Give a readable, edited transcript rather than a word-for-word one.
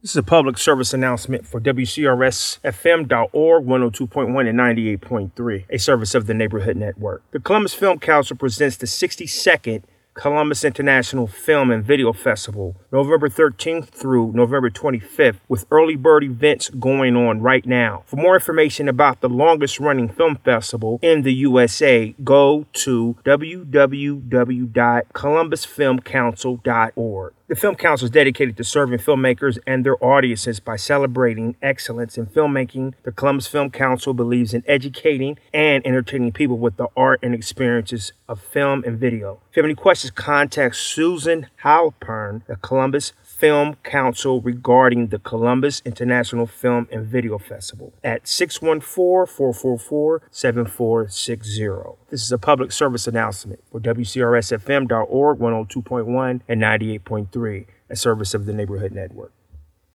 This is a public service announcement for WCRSFM.org, 102.1 and 98.3, a service of the Neighborhood Network. The Columbus Film Council presents the 62nd Columbus International Film and Video Festival, November 13th through November 25th, with early bird events going on right now. For more information about the longest running film festival in the USA, go to www.columbusfilmcouncil.org. The Film Council is dedicated to serving filmmakers and their audiences by celebrating excellence in filmmaking. The Columbus Film Council believes in educating and entertaining people with the art and experiences of film and video. If you have any questions, contact Susan Halpern, the Columbus Film Council, regarding the Columbus International Film and Video Festival at 614-444-7460. This is a public service announcement for WCRSFM.org, 102.1 and 98.3, a service of the Neighborhood Network.